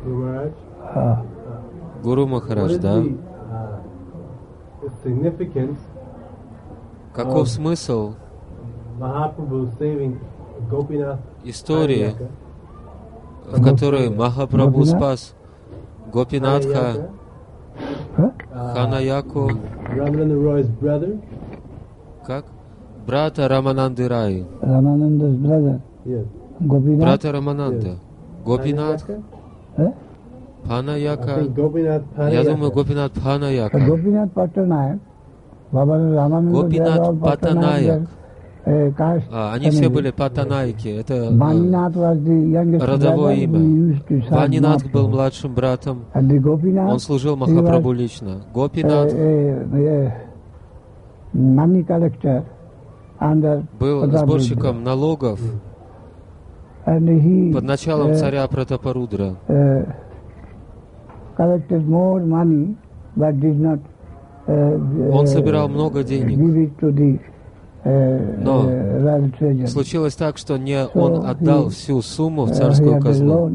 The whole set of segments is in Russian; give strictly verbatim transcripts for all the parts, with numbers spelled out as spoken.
Гуру Махарадж, да? Каков смысл истории, в которой Махапрабху спас Гопинатха, Ханаяку, как? Брата Рамананды Рай. Брата Рамананда. Гопинат, Панаяка. Я думаю, Гопинат Панаяка. Гопинат Паттанаяк. Гопинат Паттанаяк. А, они все были Паттанайки. Это родовое имя. Ванинат был младшим братом. Он служил Махапрабху лично. Гопинат был сборщиком налогов под началом царя Пратапарудра. Он собирал много денег, но случилось так, что не он отдал всю сумму в царскую казну.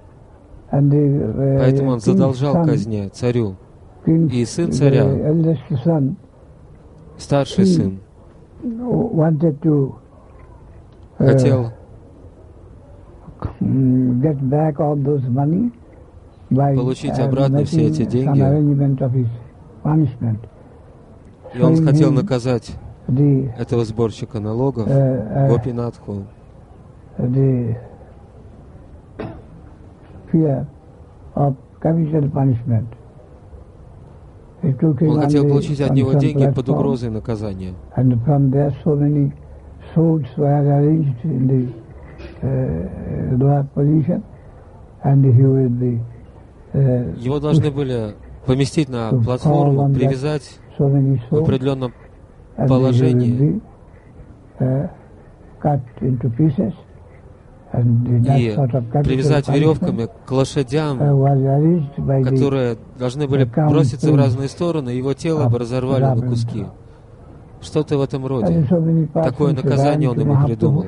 Поэтому он задолжал казне, царю. И сын царя, старший сын, хотел получить обратно все эти деньги, и он хотел наказать этого сборщика налогов, Гопинатху. Он хотел получить от него деньги под угрозой наказания. Его должны были поместить на платформу, привязать в определенном положении и привязать веревками к лошадям, которые должны были броситься в разные стороны, и его тело бы разорвали на куски. Что-то в этом роде. Такое наказание он ему придумал.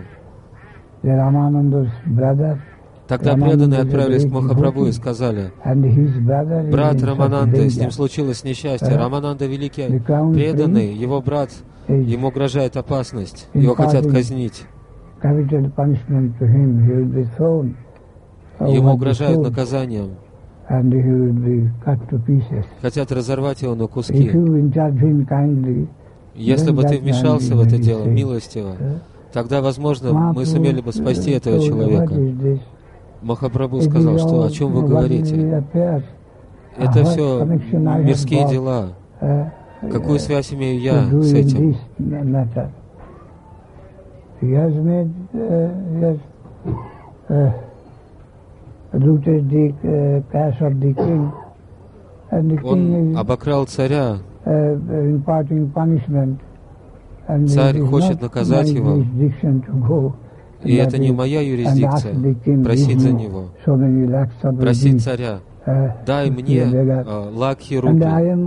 Тогда преданные отправились к Махапрабху и сказали: брат Рамананда, с ним случилось несчастье. Рамананда великий преданный, его брат, ему угрожает опасность, его хотят казнить. Ему угрожают наказанием, хотят разорвать его на куски. Если бы ты вмешался в это дело милостиво, тогда, возможно, мы сумели бы спасти этого человека. Махапрабху сказал, что о чем вы говорите? Это все мирские дела. Какую связь имею я с этим? Он обокрал царя. Царь хочет наказать его. И это не моя юрисдикция, просить за него, просить царя, дай мне э, лакхи рупий.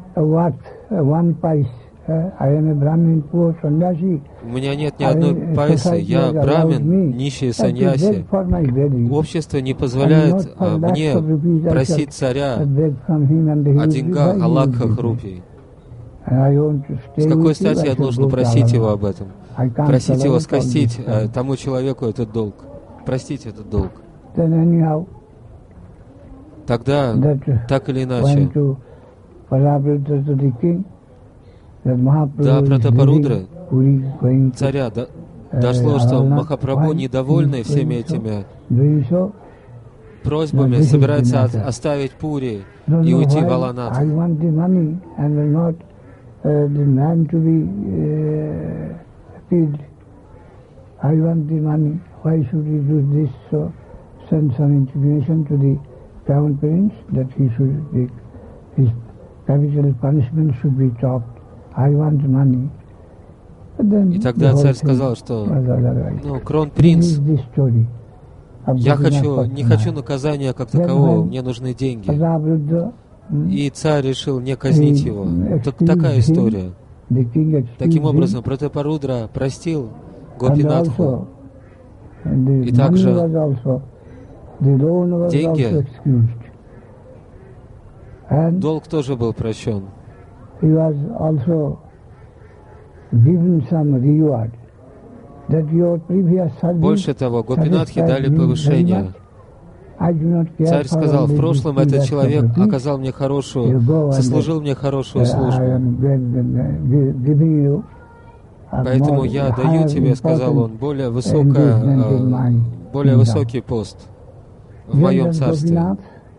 У меня нет ни одной пайсы, я брамин, нищий саньяси. Общество не позволяет э, мне просить царя о деньгах, о лакхах рупий. С какой стати я должен просить его об этом? Просить его скостить э, тому человеку этот долг, простить этот долг. Тогда, так или иначе, до Пратапарудры, царя, до, дошло, что Махапрабху, недовольный всеми этими просьбами, собирается от, оставить Пури и уйти в Аланат. I want the money. Why should he do this? So send some intimation to the crown prince that he should be, his capital punishment should be chopped. I want money. И тогда царь сказал, что, ну, кронпринц, я хочу, не хочу наказания как такового, мне нужны деньги. И царь решил не казнить его. Так, такая история. Таким образом, Пратапарудра простил Гопинатху. И также деньги, долг тоже был прощен. Больше того, гопинатхи дали повышение. Царь сказал: в прошлом этот человек оказал мне хорошую, сослужил мне хорошую службу. Поэтому я даю тебе, сказал он, более, высокое, более высокий пост в моем царстве.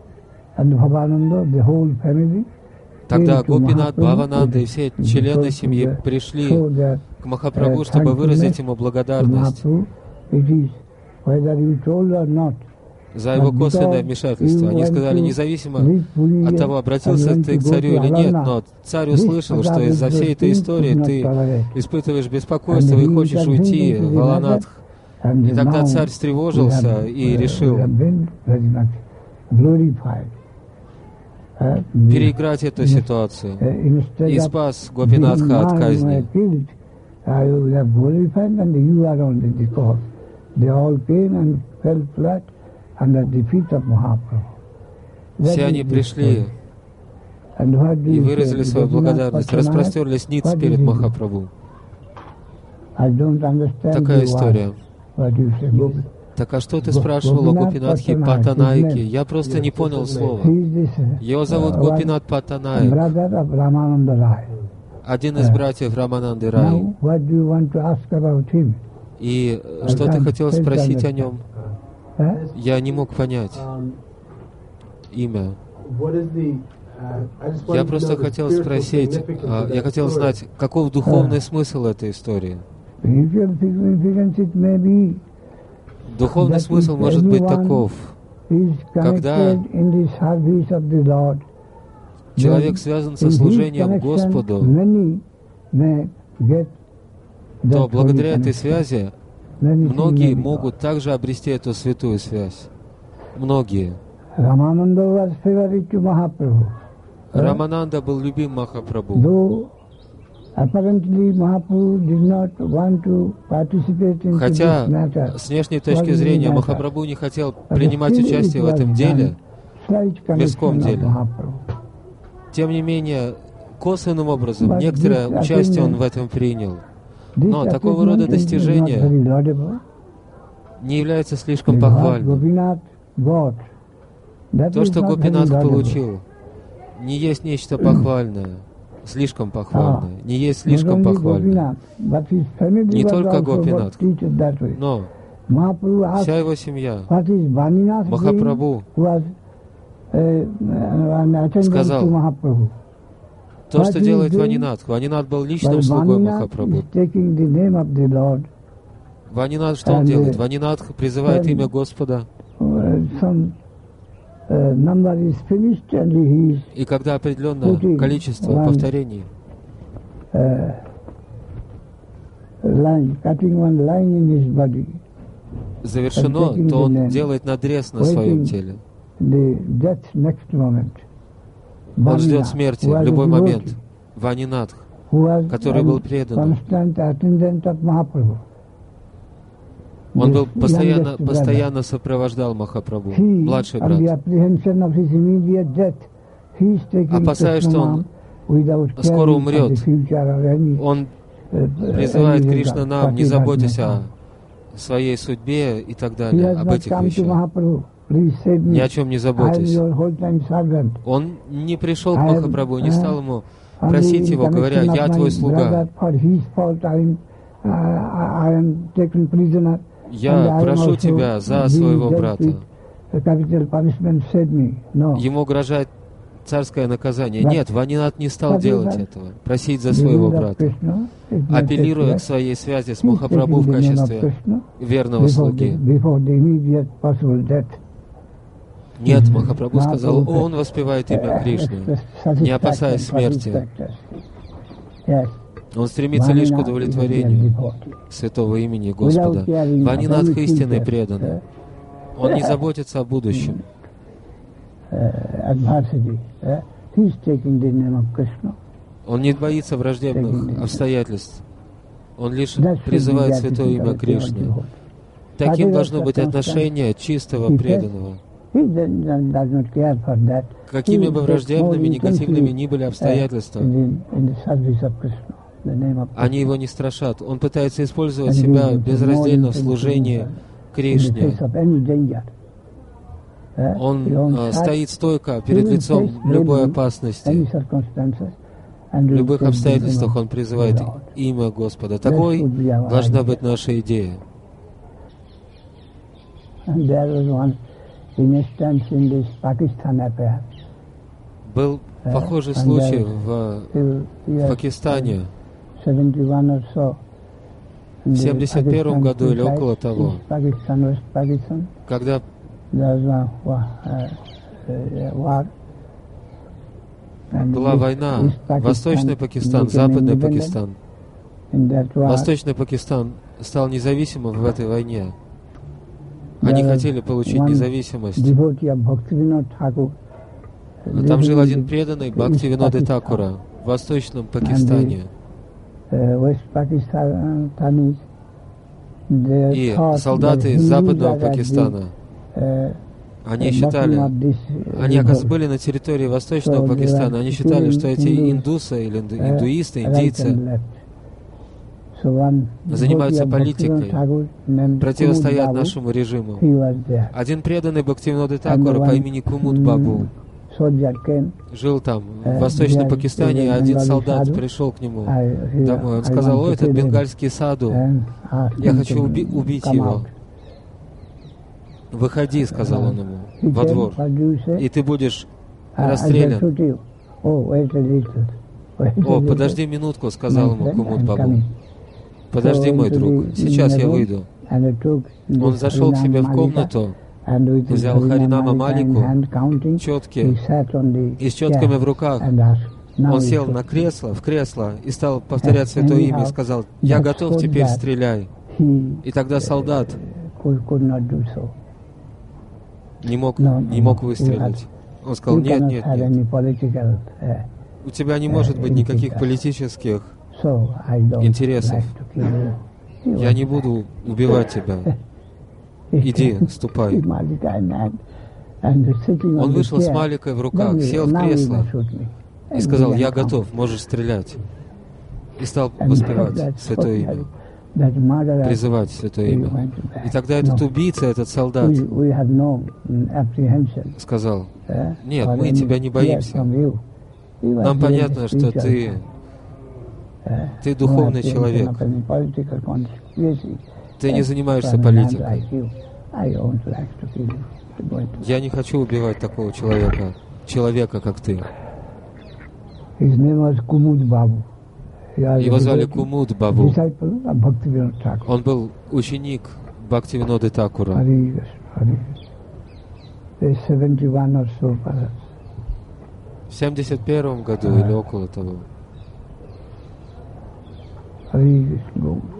Тогда Гопинат, Бхавананда и все члены семьи пришли к Махапрабху, чтобы выразить ему благодарность за его косвенное вмешательство. Они сказали, независимо от того, обратился ты к царю или нет, но царь услышал, что из-за всей этой истории ты испытываешь беспокойство и хочешь уйти в Аланатх. И тогда царь встревожился и решил переиграть эту ситуацию и спас Гопинатха от казни. Все они пришли и выразили свою благодарность, распростерлись ниц перед Махапрабху. Такая история. Так а что ты спрашивал о Гопинатхе Паттанайке? Я просто не понял слова. Его зовут Гопинат Паттанаик, один из братьев Рамананды Рай. И что ты хотел спросить о нем? Я не мог понять имя. Я просто хотел спросить, я хотел знать, каков духовный смысл этой истории. Духовный смысл может быть таков: когда человек связан со служением Господу, то благодаря этой связи многие могут также обрести эту святую связь. Многие. Рамананда был любим Махапрабху. Хотя, с внешней точки зрения, Махапрабху не хотел принимать участие в этом деле, в мирском деле. Тем не менее, косвенным образом, некоторое участие он в этом принял. Но такого рода достижения не являются слишком похвальным. То, что Гопинатх получил, не есть нечто похвальное, слишком похвальное, не есть слишком похвальное. Не только Гопинатх, но вся его семья. Махапрабху сказал, то, что делает Ванинат. Ванинат был личным слугой Махапрабху. Ванинат, что он делает? Ванинат призывает имя Господа. И когда определенное количество повторений завершено, то он делает надрез на своем теле. Он ждет смерти в любой момент. Ванинатх, который был предан. Он был постоянно, постоянно сопровождал Махапрабху, младший брат. Опасаясь, что он скоро умрет, он призывает Кришна нам, не заботьтесь о своей судьбе и так далее, об этих вещах. Ни о чем не заботьтесь. Он не пришел к Махапрабху, не стал ему просить его, говоря, «Я твой слуга. Я прошу тебя за своего брата». Ему угрожает царское наказание. Нет, Ванинат не стал делать этого, просить за своего брата, апеллируя к своей связи с Махапрабху в качестве верного слуги. Нет, Махапрабху сказал, он воспевает имя Кришны, не опасаясь смерти. Он стремится лишь к удовлетворению святого имени Господа. Ванинатх истинный преданный. Он не заботится о будущем. Он не боится враждебных обстоятельств. Он лишь призывает святое имя Кришны. Таким должно быть отношение чистого преданного. Какими бы враждебными, негативными ни были обстоятельства, они его не страшат. Он пытается использовать себя безраздельно в служении Кришне. Он а, стоит стойко перед лицом любой опасности. В любых обстоятельствах он призывает имя Господа. Такой должна быть наша идея. Был похожий случай в, в Пакистане в семьдесят первом году или около того, когда была война, Восточный Пакистан, Западный Пакистан. Восточный Пакистан стал независимым в этой войне. Они хотели получить независимость. Там жил один преданный Бхактивинода Такура в Восточном Пакистане. И солдаты из Западного Пакистана, они считали, они, оказывается, были на территории Восточного Пакистана, они считали, что эти индусы или индуисты, индийцы занимаются политикой, противостоят нашему режиму. Один преданный Бхактивинода Такура по имени Кумуд Бабу жил там, в Восточном Пакистане, и один солдат пришел к нему домой. Он сказал: «О, этот бенгальский саду, я хочу уби- убить его». «Выходи», — сказал он ему, — «во двор, и ты будешь расстрелян». «О, подожди минутку», — сказал ему Кумуд Бабу. «Подожди, мой друг, сейчас я выйду». Он зашел к себе в комнату, взял Харинама Малику, четки, и с четками в руках он сел на кресло, в кресло и стал повторять святое имя и сказал: «Я готов, теперь стреляй». И тогда солдат не мог, не мог выстрелить. Он сказал: «Нет, нет, нет. У тебя не может быть никаких политических интересов. Я не буду убивать тебя. Иди, ступай». Он вышел с Маликой в руках, сел в кресло и сказал: «Я готов, можешь стрелять». И стал воспевать святое имя, призывать святое имя. И тогда этот убийца, этот солдат сказал: «Нет, мы тебя не боимся. Нам понятно, что ты, ты духовный человек. Ты не занимаешься политикой. Я не хочу убивать такого человека, человека, как ты». Его звали Кумуд Бабу. Он был ученик Бхактивиноды Такура. В семьдесят первом году или около того.